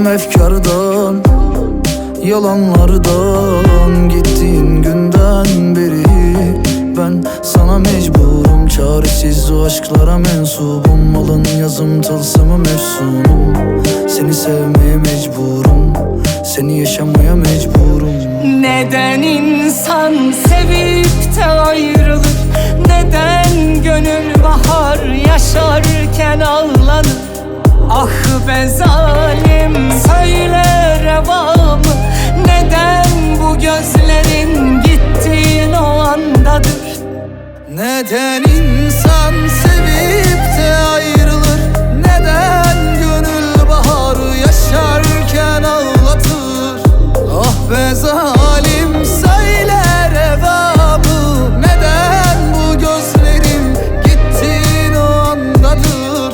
efkardan, yalanlardan. Gittiğin günden beri ben sana mecburum. Çaresiz o aşklara mensubum. Alın yazım tılsımım efsunum. Seni sevmeye mecburum, seni yaşamaya mecburum. Neden insan sevip de ayrılır? Neden gönül bahar yaşarken ağlanır? Ah be zalim, söyle reva mı? Neden bu gözlerin gittiğin o andadır? Neden insan sevip de ayrılır? Neden gönül baharı yaşarken ağlatır? Ah be zalim, söyle reva mı? Neden bu gözlerin gittiğin o andadır?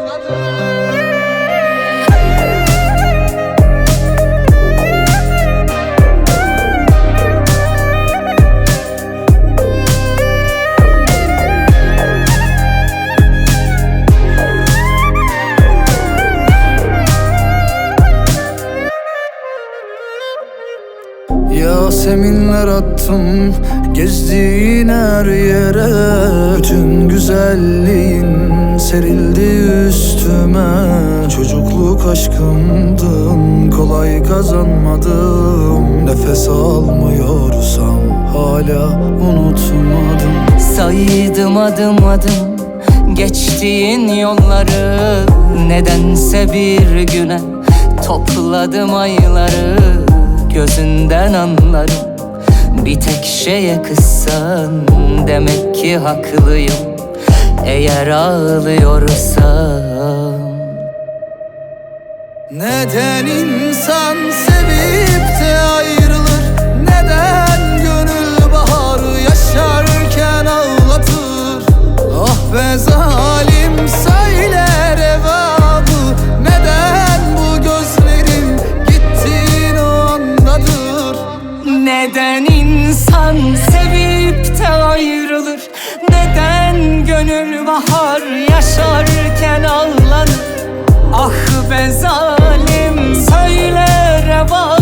Yaseminler attım gezdiğin her yere. Bütün güzelliğin serildi üstüme. Çocukluk aşkımdın, kolay kazanmadım. Nefes almıyorsam hala unutmadım. Saydım adım adım geçtiğin yolları. Nedense bir güne topladım ayları. Gözünden anlarım, bir tek şeye kızsan demek ki haklıyım. Eğer ağlıyorsam. Neden insan sevip de ayrılır? Neden gönül baharı yaşarken ağlatır? Ah be zalim, söyle reva mı? Neden bu gözlerin gittiğin o andadır? Neden insan sevip de ayrılır? Neden gönül bahar yaşarken ağlanır? Ah be zalim, söyle reva